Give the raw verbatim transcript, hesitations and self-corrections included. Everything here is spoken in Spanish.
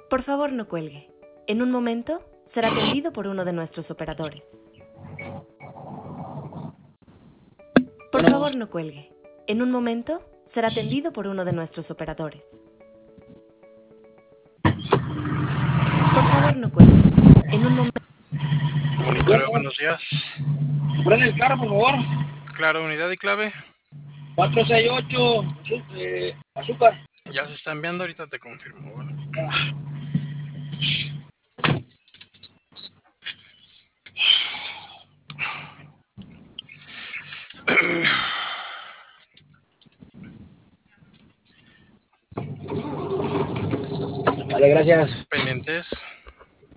Por favor, no cuelgue. En un momento será atendido por uno de nuestros operadores. Por Bueno. favor, no cuelgue. En un momento será atendido por uno de nuestros operadores. Por favor, no cuelgue. En un momento... Monitoreo, buenos días. Prende el carro, por favor. Claro, unidad y clave. cuatro seis ocho, eh, azúcar. Ya se está enviando, ahorita te confirmo. Bueno. Vale, gracias. Pendientes.